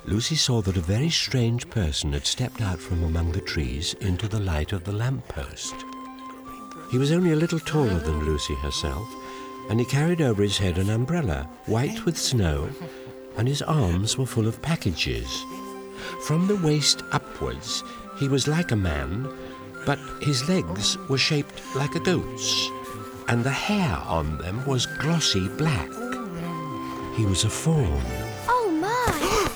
Lucy saw that a very strange person had stepped out from among the trees into the light of the lamp-post. He was only a little taller than Lucy herself, and he carried over his head an umbrella, white with snow, and his arms were full of packages. From the waist upwards, he was like a man, but his legs were shaped like a goat's, and the hair on them was glossy black. He was a fawn. Oh, my!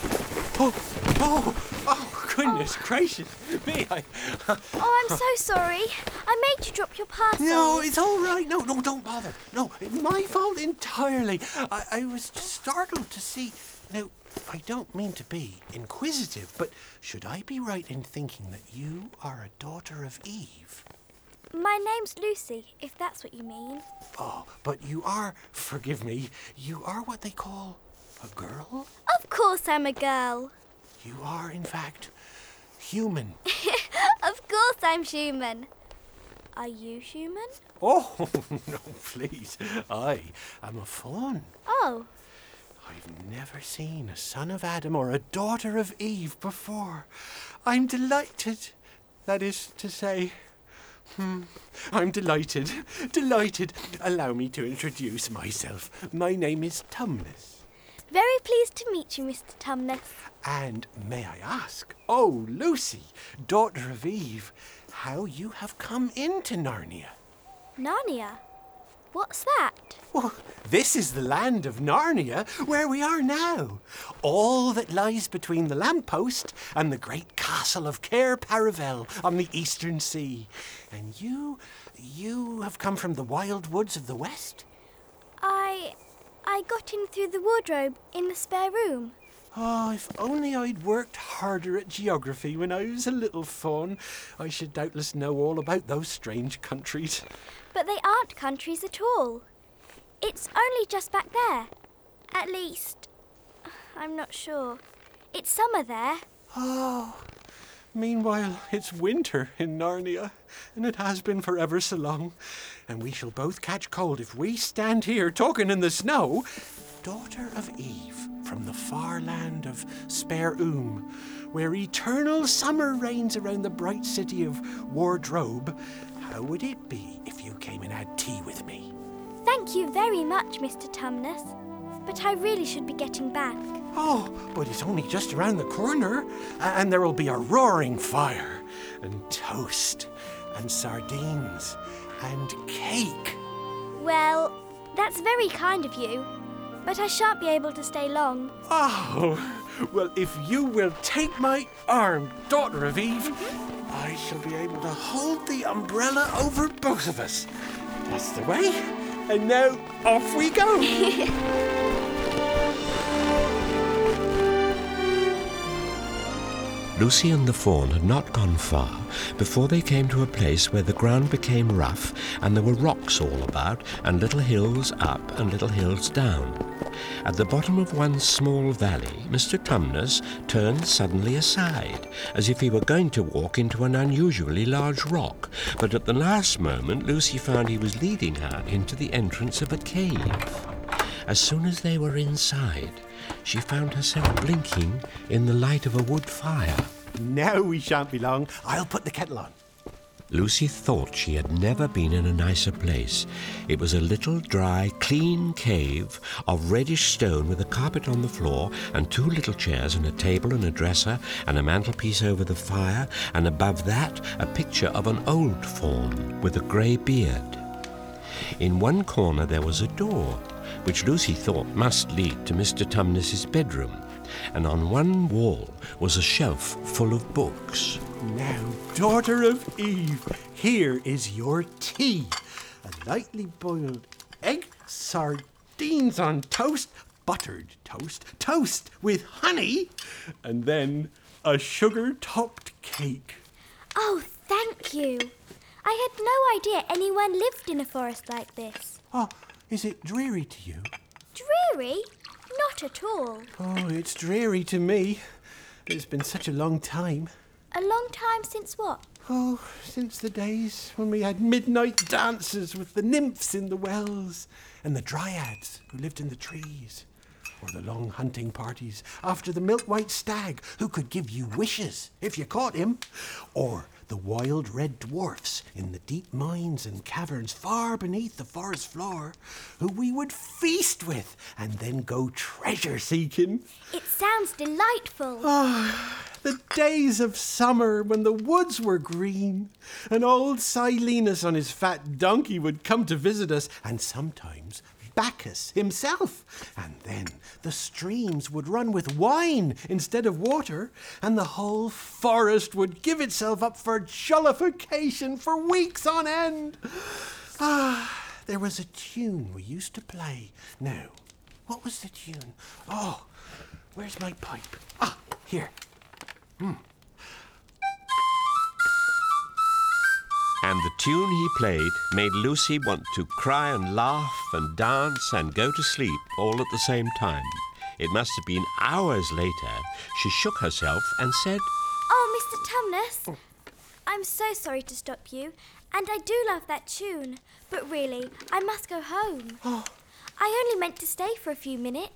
Oh, goodness gracious me, Oh, I'm so sorry. I made you drop your parcel. No, it's all right. No, don't bother. No, it's my fault entirely. I was just startled to see... Now, I don't mean to be inquisitive, but should I be right in thinking that you are a daughter of Eve? My name's Lucy, if that's what you mean. Oh, but you are, forgive me, you are what they call a girl? Of course I'm a girl. You are, in fact, human. Of course I'm human. Are you human? Oh, no, please. I am a fawn. Oh. I've never seen a son of Adam or a daughter of Eve before. I'm delighted. That is to say, I'm delighted. Allow me to introduce myself. My name is Tumnus. Very pleased to meet you, Mr. Tumnus. And may I ask, oh, Lucy, daughter of Eve, how you have come into Narnia? Narnia? What's that? Well, this is the land of Narnia, where we are now. All that lies between the lamppost and the great castle of Cair Paravel on the eastern sea. And you have come from the wild woods of the west? I got in through the wardrobe in the spare room. Oh, if only I'd worked harder at geography when I was a little fawn, I should doubtless know all about those strange countries. But they aren't countries at all. It's only just back there. At least, I'm not sure. It's summer there. Oh, meanwhile, it's winter in Narnia, and it has been for ever so long. And we shall both catch cold if we stand here talking in the snow. Daughter of Eve, from the far land of Spare where eternal summer reigns around the bright city of Wardrobe, how would it be if you came and had tea with me? Thank you very much, Mr. Tumnus. But I really should be getting back. Oh, but it's only just around the corner, and there will be a roaring fire, and toast, and sardines, and cake. Well, that's very kind of you, but I shan't be able to stay long. Oh, well, if you will take my arm, daughter of Eve, I shall be able to hold the umbrella over both of us. That's the way. And now, off we go. Lucy and the fawn had not gone far before they came to a place where the ground became rough and there were rocks all about and little hills up and little hills down. At the bottom of one small valley, Mr. Tumnus turned suddenly aside, as if he were going to walk into an unusually large rock, but at the last moment Lucy found he was leading her into the entrance of a cave. As soon as they were inside, she found herself blinking in the light of a wood fire. Now we shan't be long. I'll put the kettle on. Lucy thought she had never been in a nicer place. It was a little, dry, clean cave of reddish stone with a carpet on the floor and two little chairs and a table and a dresser and a mantelpiece over the fire, and above that a picture of an old fawn with a grey beard. In one corner there was a door, which Lucy thought must lead to Mr. Tumnus's bedroom, and on one wall was a shelf full of books. Now, daughter of Eve, here is your tea. A lightly boiled egg, sardines on toast, buttered toast with honey, and then a sugar-topped cake. Oh, thank you. I had no idea anyone lived in a forest like this. Oh, is it dreary to you? Dreary? Not at all. Oh, it's dreary to me. It's been such a long time. A long time since what? Oh, since the days when we had midnight dances with the nymphs in the wells and the dryads who lived in the trees. or the long hunting parties after the milk-white stag who could give you wishes if you caught him, or the wild red dwarfs in the deep mines and caverns far beneath the forest floor, who we would feast with and then go treasure-seeking. It sounds delightful. The days of summer when the woods were green, and old Silenus on his fat donkey would come to visit us, and sometimes Bacchus himself. And then the streams would run with wine instead of water, and the whole forest would give itself up for jollification for weeks on end. There was a tune we used to play. Now, what was the tune? Oh, where's my pipe? Here. And the tune he played made Lucy want to cry and laugh and dance and go to sleep all at the same time. It must have been hours later she shook herself and said, Oh, Mr. Tumnus, I'm so sorry to stop you, and I do love that tune, but really, I must go home. I only meant to stay for a few minutes.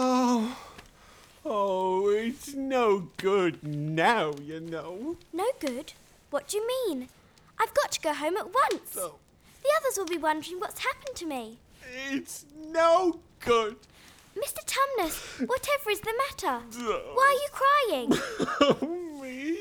Oh, it's no good now, you know. No good? What do you mean? I've got to go home at once. Oh. The others will be wondering what's happened to me. It's no good. Mr. Tumnus, whatever is the matter? Why are you crying? Oh, me?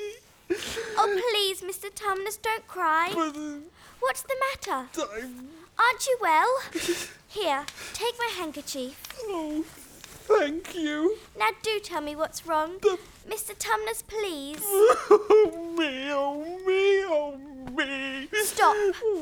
Oh, please, Mr. Tumnus, don't cry. But What's the matter? I'm... Aren't you well? Here, take my handkerchief. Oh, thank you. Now do tell me what's wrong. Mr. Tumnus, please. Oh, me, oh, me, oh, me. Stop.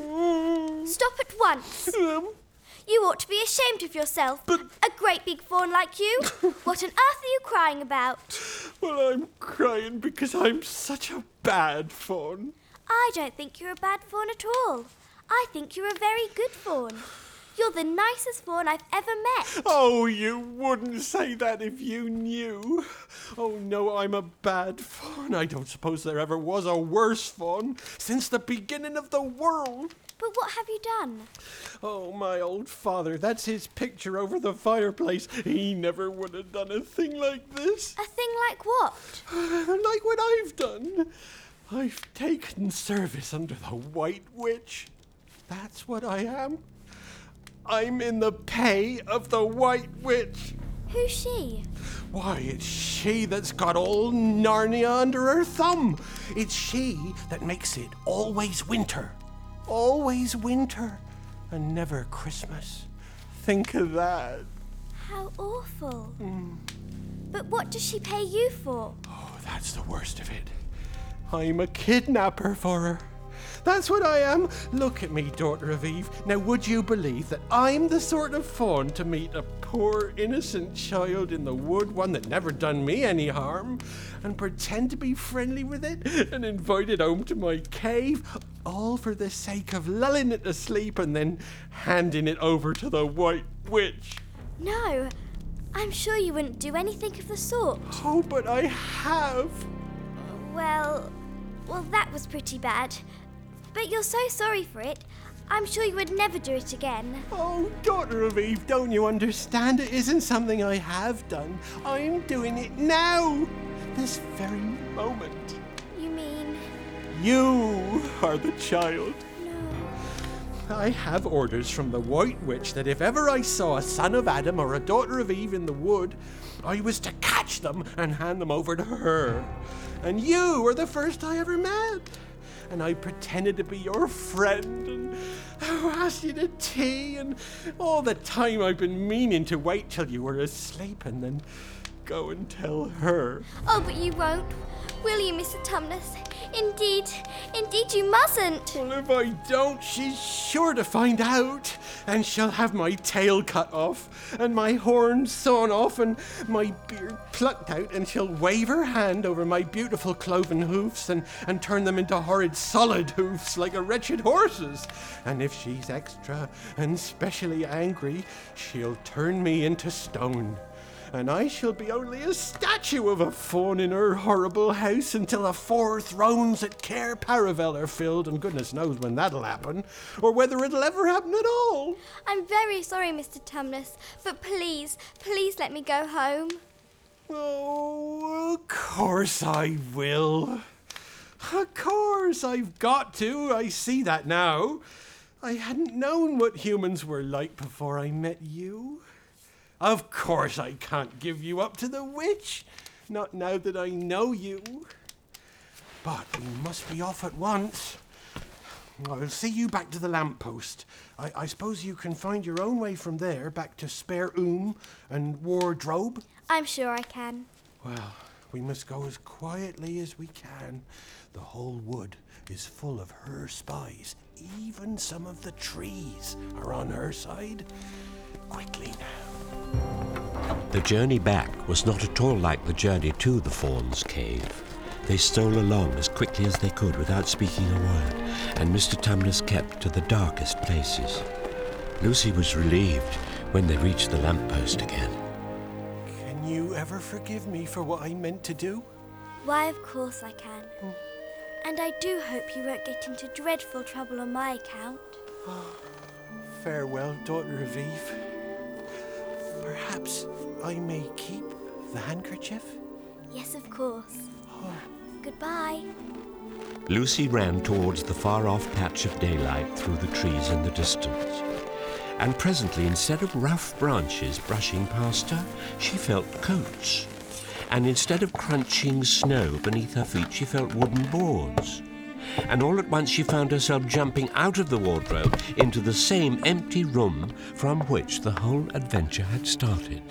Stop at once. You ought to be ashamed of yourself. A great big fawn like you. What on earth are you crying about? Well, I'm crying because I'm such a bad fawn. I don't think you're a bad fawn at all. I think you're a very good fawn. You're the nicest fawn I've ever met. Oh, you wouldn't say that if you knew. Oh, no, I'm a bad fawn. I don't suppose there ever was a worse fawn since the beginning of the world. But what have you done? Oh, my old father, that's his picture over the fireplace. He never would have done a thing like this. A thing like what? Like what I've done. I've taken service under the White Witch. That's what I am. I'm in the pay of the White Witch. Who's she? Why, it's she that's got all Narnia under her thumb. It's she that makes it always winter. Always winter and never Christmas. Think of that. How awful. But what does she pay you for? Oh, that's the worst of it. I'm a kidnapper for her. That's what I am. Look at me, daughter of Eve. Now, would you believe that I'm the sort of fawn to meet a poor, innocent child in the wood, one that never done me any harm, and pretend to be friendly with it and invite it home to my cave, all for the sake of lulling it to sleep and then handing it over to the White Witch? No, I'm sure you wouldn't do anything of the sort. Oh, but I have. Well, that was pretty bad. But you're so sorry for it. I'm sure you would never do it again. Oh, daughter of Eve, don't you understand? It isn't something I have done. I'm doing it now. This very moment. You mean? You are the child. No. I have orders from the White Witch that if ever I saw a son of Adam or a daughter of Eve in the wood, I was to catch them and hand them over to her. And you were the first I ever met. And I pretended to be your friend and asked you to tea, and all the time I've been meaning to wait till you were asleep and then go and tell her. Oh, but you won't. Will you, Mr. Tumnus? Indeed you mustn't. Well, if I don't, she's sure to find out, and she'll have my tail cut off, and my horns sawn off, and my beard plucked out, and she'll wave her hand over my beautiful cloven hoofs and turn them into horrid solid hoofs like a wretched horse's. And if she's extra and specially angry, she'll turn me into stone. and I shall be only a statue of a fawn in her horrible house until the 4 thrones at Cair Paravel are filled, and goodness knows when that'll happen, or whether it'll ever happen at all. I'm very sorry, Mr. Tumnus, but please let me go home. Oh, of course I will. Of course, I've got to. I see that now. I hadn't known what humans were like before I met you. Of course I can't give you up to the witch, not now that I know you. But we must be off at once. I'll see you back to the lamppost. I suppose you can find your own way from there back to Spare and Wardrobe? I'm sure I can. Well, we must go as quietly as we can. The whole wood is full of her spies. Even some of the trees are on her side. Quickly now. The journey back was not at all like the journey to the Fawn's Cave. They stole along as quickly as they could without speaking a word, and Mr. Tumnus kept to the darkest places. Lucy was relieved when they reached the lamppost again. Can you ever forgive me for what I meant to do? Why, of course I can. And I do hope you won't get into dreadful trouble on my account. Farewell, daughter of Eve. Perhaps I may keep the handkerchief? Yes, of course. Goodbye. Lucy ran towards the far-off patch of daylight through the trees in the distance. And presently, instead of rough branches brushing past her, she felt coats. And instead of crunching snow beneath her feet, she felt wooden boards. And all at once she found herself jumping out of the wardrobe into the same empty room from which the whole adventure had started.